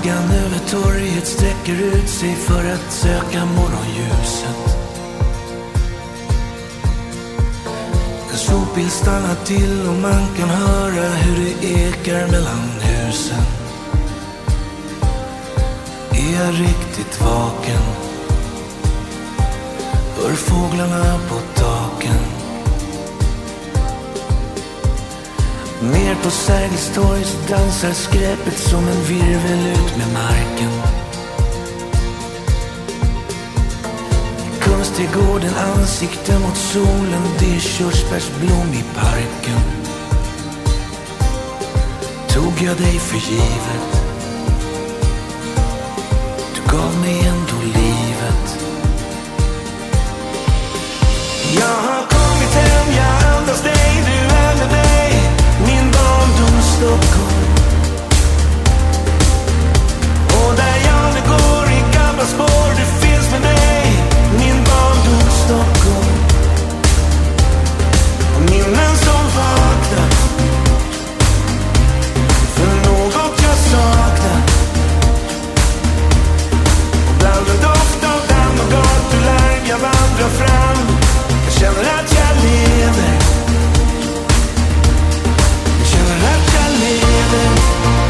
Bryggan över torget sträcker ut sig för att söka morgonljuset. En sopbil stannar till och man kan höra hur det ekar mellan husen. Är jag riktigt vaken? Hör fåglarna på taken. Ner på Sergels torg så dansar skräpet som en virvel ut med marken. Kungsträdgården, ansikte mot solen, det är körsbärsblom i parken. Tog jag dig för givet? Du gav mig ändå livet. Jag har kommit hem, jag andas dig, du är med mig. Min barndom Stockholm. Och där jag nu går i gamla spår, du finns med mig. Min barndom Stockholm. Och minnen som vaknar för något jag saknar. Och bland en doft av damm och gatularm jag vandrar fram. Jag känner att jag lever. Jag känner att jag lever.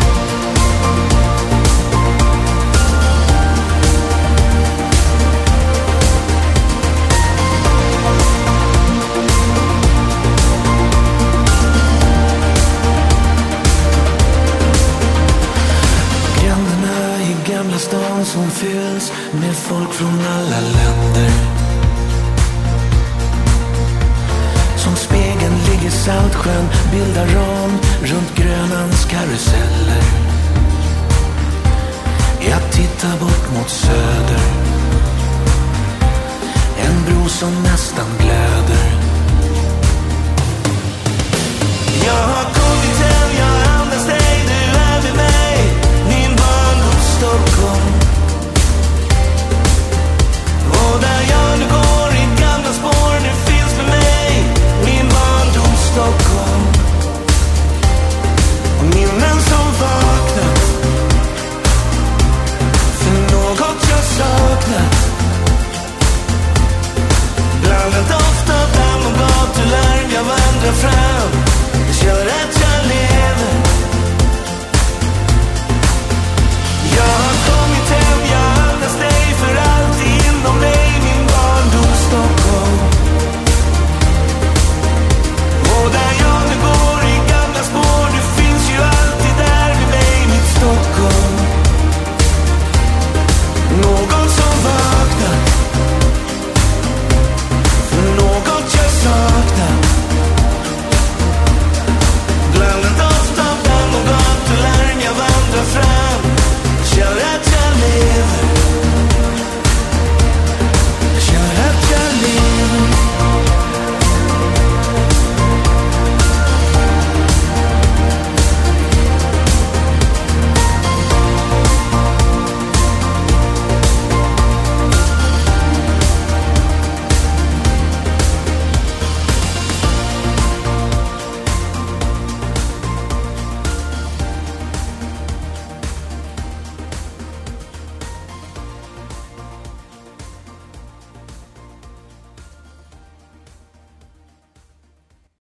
Gränderna i Gamla stan som fylls med folk från alla länder. Som spegeln ligger Saltsjön, bildar ram runt Grönans karuseller. Jag tittar bort mot söder, en bro som nästan